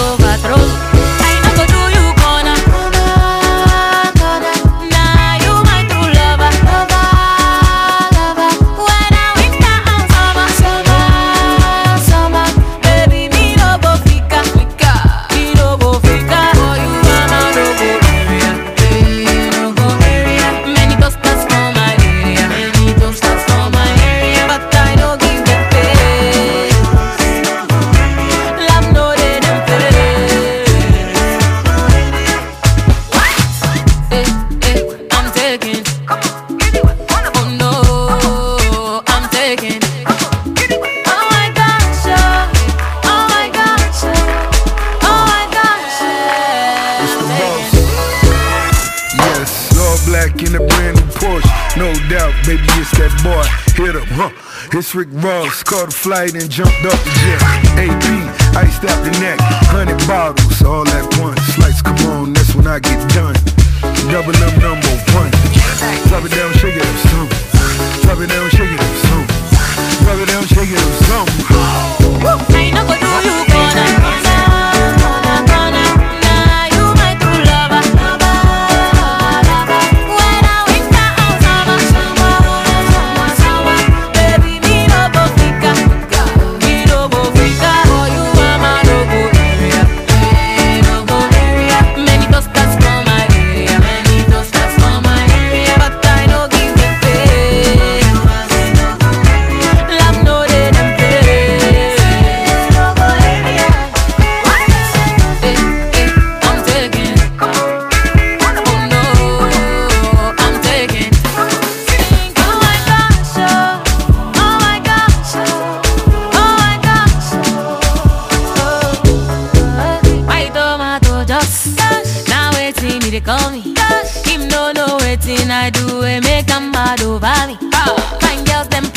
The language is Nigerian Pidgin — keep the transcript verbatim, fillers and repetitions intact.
It's Rick Ross, caught a flight and jumped up the jet. A P, iced out the neck, hundred bottles, all at once. Lights come on, that's when I get done. Double M number one. Drop it down, shake it up some. Drop it down, shake it up some. Drop it down, shake it up some. I know what do you gonna call me. Him no know wetin I do, we make 'em mad over me. Fine girls them